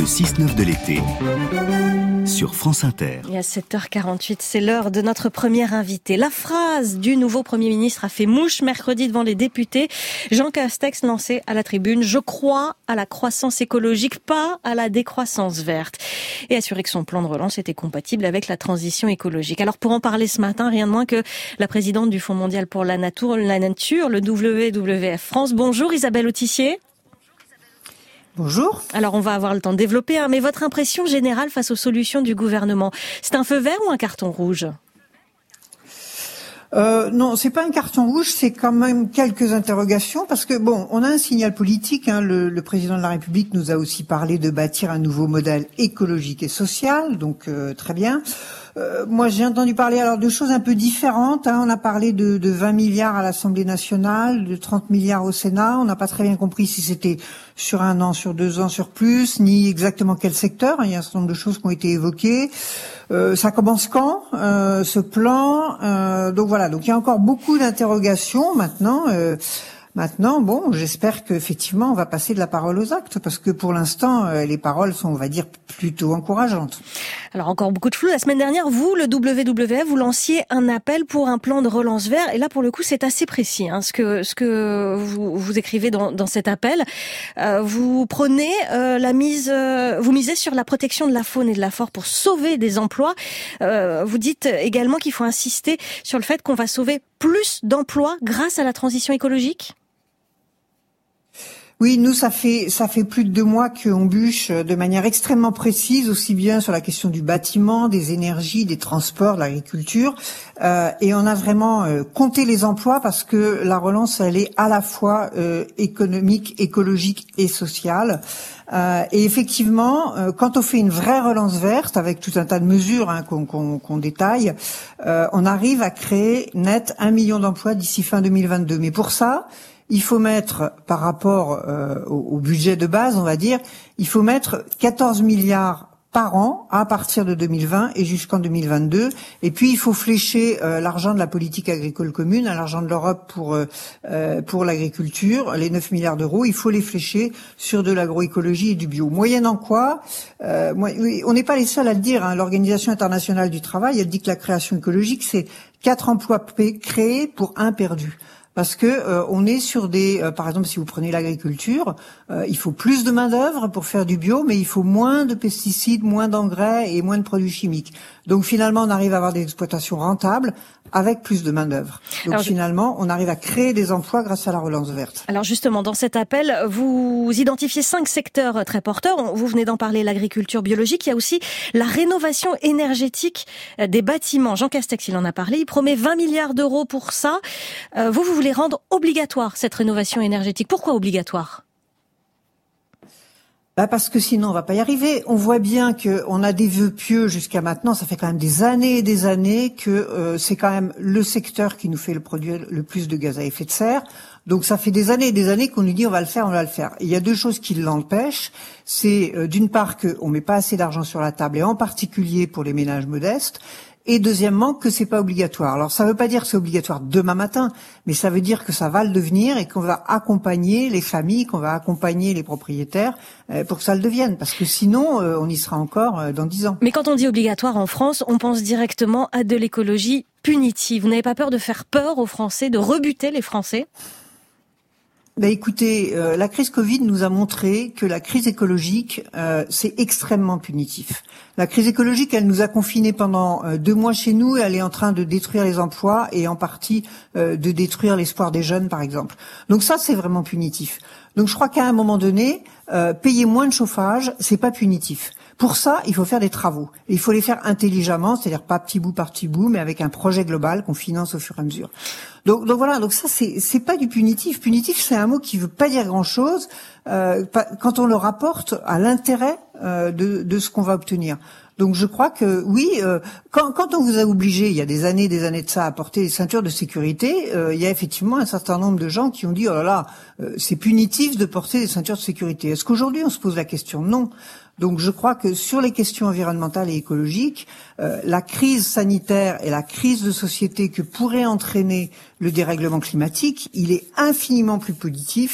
Le 6-9 de l'été sur France Inter. Et à 7h48, c'est l'heure de notre première invité. La phrase du nouveau Premier ministre a fait mouche mercredi devant les députés. Jean Castex lançait à la tribune « Je crois à la croissance écologique, pas à la décroissance verte » et assurer que son plan de relance était compatible avec la transition écologique. Alors pour en parler ce matin, rien de moins que la présidente du Fonds mondial pour la nature, le WWF France. Bonjour Isabelle Autissier. Bonjour. Alors on va avoir le temps de développer, mais votre impression générale face aux solutions du gouvernement, c'est un feu vert ou un carton rouge ? Non, c'est pas un carton rouge, c'est quand même quelques interrogations parce que bon, on a un signal politique. Le président de la République nous a aussi parlé de bâtir un nouveau modèle écologique et social, donc très bien. Moi, j'ai entendu parler alors de choses un peu différentes. On a parlé de 20 milliards à l'Assemblée nationale, de 30 milliards au Sénat. On n'a pas très bien compris si c'était sur 1 an, sur 2 ans, sur plus, ni exactement quel secteur. Il y a un certain nombre de choses qui ont été évoquées. Ça commence quand ce plan Donc voilà. Donc il y a encore beaucoup d'interrogations maintenant. Maintenant, bon, j'espère qu'effectivement, on va passer de la parole aux actes, parce que pour l'instant, les paroles sont, on va dire, plutôt encourageantes. Alors, encore beaucoup de flou. La semaine dernière, vous, le WWF, vous lanciez un appel pour un plan de relance vert. Et là, pour le coup, c'est assez précis, ce que vous écrivez dans cet appel. Vous prenez vous misez sur la protection de la faune et de la flore pour sauver des emplois. Vous dites également qu'il faut insister sur le fait qu'on va sauver plus d'emplois grâce à la transition écologique. Oui, nous, ça fait plus de 2 mois qu'on bûche de manière extrêmement précise, aussi bien sur la question du bâtiment, des énergies, des transports, de l'agriculture, et on a vraiment compté les emplois parce que la relance, elle est à la fois économique, écologique et sociale. Et effectivement, quand on fait une vraie relance verte, avec tout un tas de mesures qu'on détaille, on arrive à créer net 1 million d'emplois d'ici fin 2022. Mais pour ça, il faut mettre, par rapport au budget de base, on va dire, il faut mettre 14 milliards par an à partir de 2020 et jusqu'en 2022. Et puis, il faut flécher l'argent de la politique agricole commune, l'argent de l'Europe pour l'agriculture, les 9 milliards d'euros, il faut les flécher sur de l'agroécologie et du bio. Moyennant quoi, on n'est pas les seuls à le dire, l'Organisation internationale du travail, elle dit que la création écologique, c'est 4 emplois créés pour 1 perdu. Parce que on est sur par exemple, si vous prenez l'agriculture, il faut plus de main d'œuvre pour faire du bio, mais il faut moins de pesticides, moins d'engrais et moins de produits chimiques. Donc finalement, on arrive à avoir des exploitations rentables avec plus de main d'œuvre. Donc finalement, on arrive à créer des emplois grâce à la relance verte. Alors justement, dans cet appel, vous identifiez 5 secteurs très porteurs. Vous venez d'en parler, l'agriculture biologique. Il y a aussi la rénovation énergétique des bâtiments. Jean Castex, il en a parlé. Il promet 20 milliards d'euros pour ça. Vous voulez rendre obligatoire cette rénovation énergétique. Pourquoi obligatoire ? Parce que sinon on va pas y arriver. On voit bien que on a des vœux pieux jusqu'à maintenant. Ça fait quand même des années et des années que c'est quand même le secteur qui nous fait produire le plus de gaz à effet de serre. Donc ça fait des années et des années qu'on nous dit on va le faire, on va le faire. Et il y a 2 choses qui l'empêchent. C'est d'une part qu'on met pas assez d'argent sur la table, et en particulier pour les ménages modestes. Et deuxièmement, que c'est pas obligatoire. Alors ça veut pas dire que c'est obligatoire demain matin, mais ça veut dire que ça va le devenir et qu'on va accompagner les familles, qu'on va accompagner les propriétaires pour que ça le devienne. Parce que sinon, on y sera encore dans 10 ans. Mais quand on dit obligatoire en France, on pense directement à de l'écologie punitive. Vous n'avez pas peur de faire peur aux Français, de rebuter les Français ? Écoutez, la crise Covid nous a montré que la crise écologique, c'est extrêmement punitif. La crise écologique, elle nous a confinés pendant 2 mois chez nous et elle est en train de détruire les emplois et en partie de détruire l'espoir des jeunes, par exemple. Donc ça, c'est vraiment punitif. Donc je crois qu'à un moment donné, payer moins de chauffage, c'est pas punitif. Pour ça, il faut faire des travaux. Et il faut les faire intelligemment, c'est-à-dire pas petit bout par petit bout, mais avec un projet global qu'on finance au fur et à mesure. Donc voilà, donc ça c'est pas du punitif. Punitif, c'est un mot qui veut pas dire grand-chose quand on le rapporte à l'intérêt de ce qu'on va obtenir. Donc je crois que oui, quand on vous a obligé, il y a des années de ça, à porter des ceintures de sécurité, il y a effectivement un certain nombre de gens qui ont dit oh là là, c'est punitif de porter des ceintures de sécurité. Est-ce qu'aujourd'hui on se pose la question ? Non. Donc je crois que sur les questions environnementales et écologiques, la crise sanitaire et la crise de société que pourrait entraîner le dérèglement climatique, il est infiniment plus positif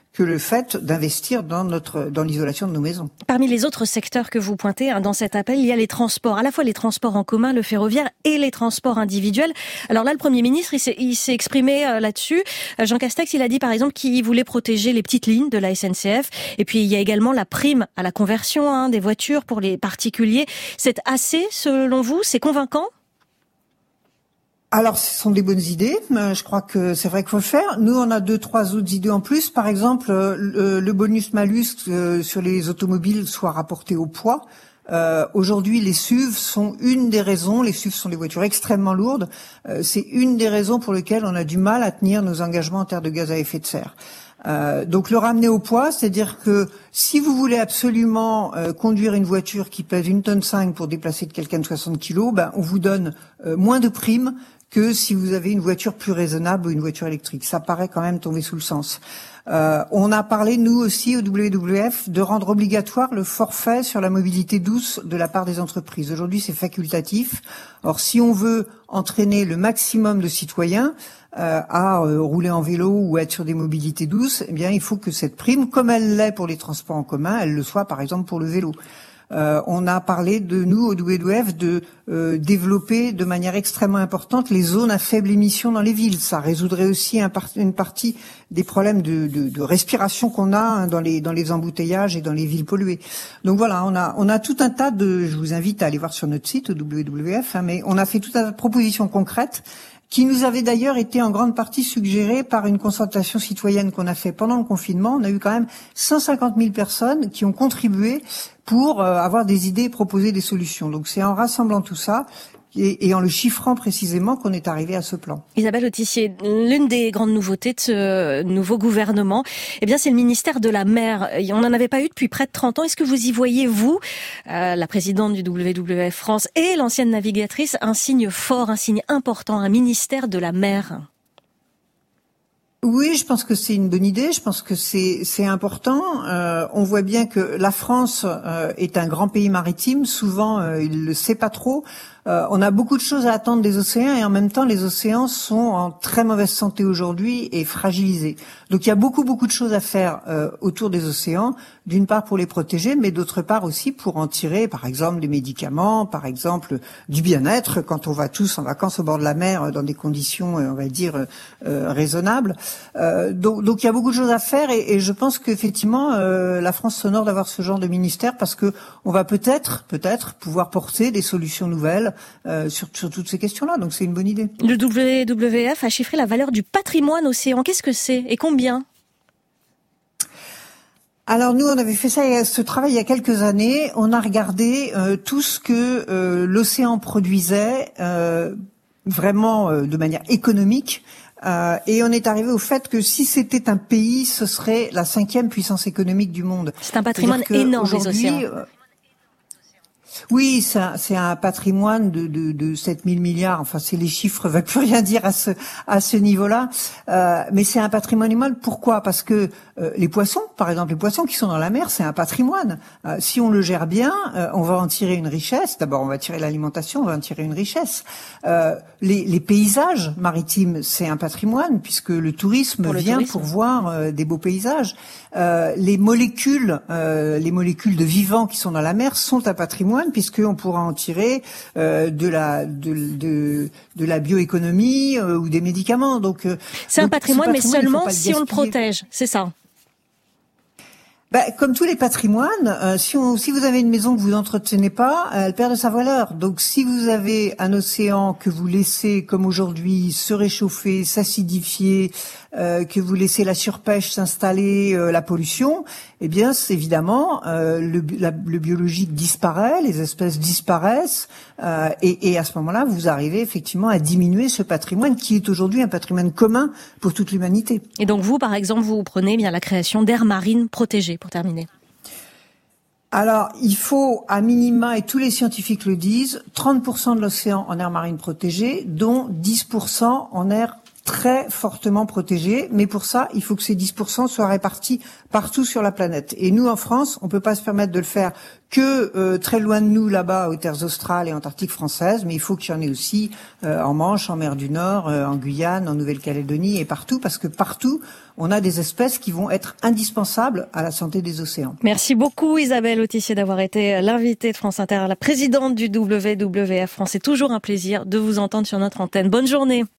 que le fait d'investir dans l'isolation de nos maisons. Parmi les autres secteurs que vous pointez dans cet appel, il y a les transports, à la fois les transports en commun, le ferroviaire et les transports individuels. Alors là, le Premier ministre, il s'est exprimé là-dessus. Jean Castex, il a dit par exemple qu'il voulait protéger les petites lignes de la SNCF. Et puis il y a également la prime à la conversion des voitures pour les particuliers. C'est assez, selon vous? C'est convaincant? Alors, ce sont des bonnes idées. Je crois que c'est vrai qu'il faut le faire. Nous, on a 2-3 autres idées en plus. Par exemple, le bonus-malus sur les automobiles soit rapporté au poids. Aujourd'hui, les SUV sont une des raisons. Les SUV sont des voitures extrêmement lourdes. C'est une des raisons pour lesquelles on a du mal à tenir nos engagements en termes de gaz à effet de serre. Donc le ramener au poids, c'est-à-dire que si vous voulez absolument conduire une voiture qui pèse 1,5 tonne pour déplacer quelqu'un de 60 kilos, on vous donne moins de primes que si vous avez une voiture plus raisonnable ou une voiture électrique. Ça paraît quand même tomber sous le sens. On a parlé, nous aussi, au WWF, de rendre obligatoire le forfait sur la mobilité douce de la part des entreprises. Aujourd'hui, c'est facultatif. Or, si on veut entraîner le maximum de citoyens à rouler en vélo ou être sur des mobilités douces, eh bien, il faut que cette prime, comme elle l'est pour les transports en commun, elle le soit, par exemple, pour le vélo. On a parlé de nous au WWF de développer de manière extrêmement importante les zones à faible émission dans les villes. Ça résoudrait aussi une partie des problèmes de respiration qu'on a dans les embouteillages et dans les villes polluées. Donc voilà, on a tout un tas je vous invite à aller voir sur notre site au WWF, mais on a fait tout un tas de propositions concrètes qui nous avait d'ailleurs été en grande partie suggérée par une consultation citoyenne qu'on a fait pendant le confinement. On a eu quand même 150 000 personnes qui ont contribué pour avoir des idées et proposer des solutions. Donc c'est en rassemblant tout ça et en le chiffrant précisément qu'on est arrivé à ce plan. Isabelle Autissier, l'une des grandes nouveautés de ce nouveau gouvernement, c'est le ministère de la Mer. On n'en avait pas eu depuis près de 30 ans. Est-ce que vous y voyez, vous, la présidente du WWF France et l'ancienne navigatrice, un signe fort, un signe important, un ministère de la Mer ? Oui, je pense que c'est une bonne idée. Je pense que c'est important. On voit bien que la France est un grand pays maritime. Souvent, il le sait pas trop. On a beaucoup de choses à attendre des océans et en même temps, les océans sont en très mauvaise santé aujourd'hui et fragilisés. Donc, il y a beaucoup de choses à faire autour des océans. D'une part pour les protéger, mais d'autre part aussi pour en tirer, par exemple, des médicaments, par exemple, du bien-être quand on va tous en vacances au bord de la mer dans des conditions, on va dire, raisonnables. Donc, il y a beaucoup de choses à faire et je pense qu'effectivement, la France s'honore d'avoir ce genre de ministère parce que on va peut-être pouvoir porter des solutions nouvelles sur toutes ces questions-là. Donc, c'est une bonne idée. Le WWF a chiffré la valeur du patrimoine océan. Qu'est-ce que c'est et combien ? Alors nous, on avait fait ce travail il y a quelques années. On a regardé tout ce que l'océan produisait vraiment de manière économique. Et on est arrivé au fait que si c'était un pays, ce serait la 5e puissance économique du monde. C'est un patrimoine énorme, les océans. Oui, c'est un patrimoine de 7 000 milliards. Enfin, les chiffres ne veulent plus rien dire à ce niveau-là. Mais c'est un patrimoine immense. Pourquoi ? Parce que les poissons, par exemple, les poissons qui sont dans la mer, c'est un patrimoine. Si on le gère bien, on va en tirer une richesse. D'abord, on va tirer l'alimentation, on va en tirer une richesse. Les paysages maritimes, c'est un patrimoine puisque le tourisme vient pour voir des beaux paysages. Les molécules de vivants qui sont dans la mer sont un patrimoine puisqu'on pourra en tirer de la bioéconomie ou des médicaments. Donc c'est un patrimoine, mais seulement si on le protège, c'est ça. Comme tous les patrimoines, si vous avez une maison que vous n'entretenez pas, elle perd de sa valeur. Donc si vous avez un océan que vous laissez, comme aujourd'hui, se réchauffer, s'acidifier, que vous laissez la surpêche s'installer, la pollution, eh bien, évidemment, le biologique disparaît, les espèces disparaissent, et à ce moment-là, vous arrivez effectivement à diminuer ce patrimoine qui est aujourd'hui un patrimoine commun pour toute l'humanité. Et donc vous, par exemple, vous prenez bien la création d'aires marines protégées, pour terminer. Alors, il faut, à minima, et tous les scientifiques le disent, 30% de l'océan en aire marine protégée, dont 10% en aire très fortement protégés, mais pour ça, il faut que ces 10% soient répartis partout sur la planète. Et nous, en France, on peut pas se permettre de le faire que très loin de nous, là-bas, aux terres australes et antarctiques françaises, mais il faut qu'il y en ait aussi en Manche, en mer du Nord, en Guyane, en Nouvelle-Calédonie et partout, parce que partout, on a des espèces qui vont être indispensables à la santé des océans. Merci beaucoup Isabelle Autissier d'avoir été l'invitée de France Inter, la présidente du WWF France. C'est toujours un plaisir de vous entendre sur notre antenne. Bonne journée.